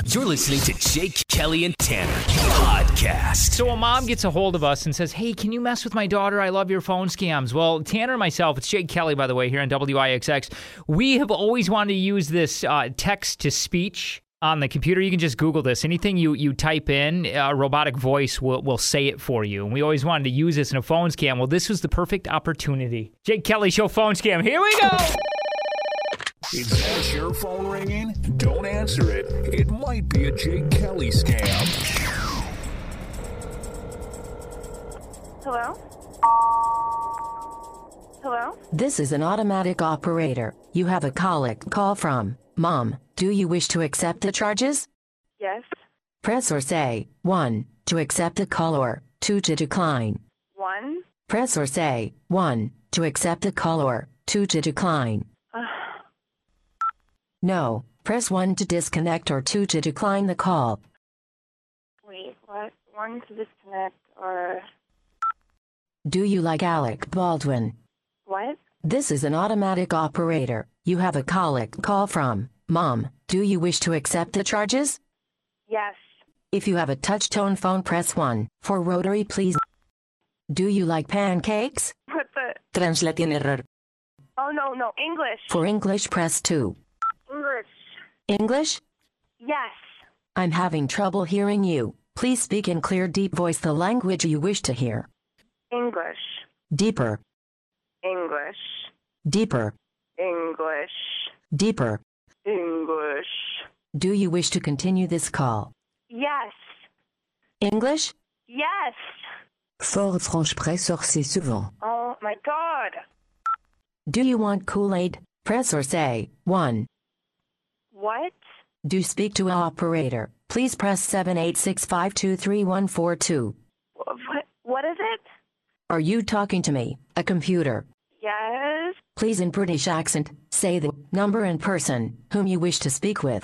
You're listening to Jake, Kelly, and Tanner podcast. So a mom gets a hold of us and says, hey, can you mess with my daughter? I love your phone scams. Well, Tanner and myself, it's Jake Kelly, by the way, here on WIXX. We have always wanted to use this text-to-speech on the computer. You can just Google this. Anything you type in, a robotic voice will say it for you. And we always wanted to use this in a phone scam. Well, this was the perfect opportunity. Jake Kelly Show phone scam. Here we go. Is that your phone ringing? Don't answer it. It might be a Jake Kelly scam. Hello? Hello? This is an automatic operator. You have a call from Mom. Do you wish to accept the charges? Yes. Press or say 1 to accept the call or 2 to decline. 1. Press or say 1 to accept the call or 2 to decline. No. Press 1 to disconnect or 2 to decline the call. Wait, what? 1 to disconnect or... Do you like Alec Baldwin? What? This is an automatic operator. You have a call from Mom. Do you wish to accept the charges? Yes. If you have a touch-tone phone, press 1. For rotary, please. Do you like pancakes? What the... Translate in error. Oh, no, English. For English, press 2. English. English? Yes. I'm having trouble hearing you. Please speak in clear, deep voice the language you wish to hear. English. Deeper. English. Deeper. English. Deeper. English. Do you wish to continue this call? Yes. English? Yes. Fort franche sorcier souvent. Oh, my God. Do you want Kool-Aid? Press or say 1. What? Do speak to operator. Please press 786523142. What is it? Are you talking to me, a computer? Yes. Please, in British accent, say the number and person whom you wish to speak with.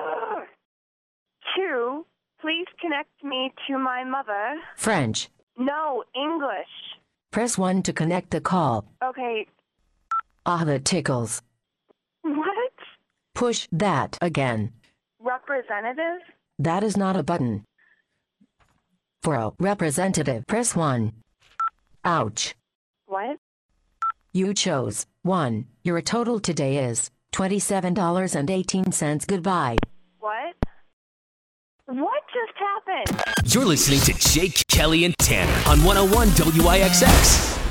2. Please connect me to my mother. French. No, English. Press 1 to connect the call. Okay. Ah, that tickles. What? Push that again. Representative? That is not a button. For a representative, press 1. Ouch. What? You chose 1. Your total today is $27.18. Goodbye. What? What just happened? You're listening to Jake, Kelly, and Tanner on 101 WIXX.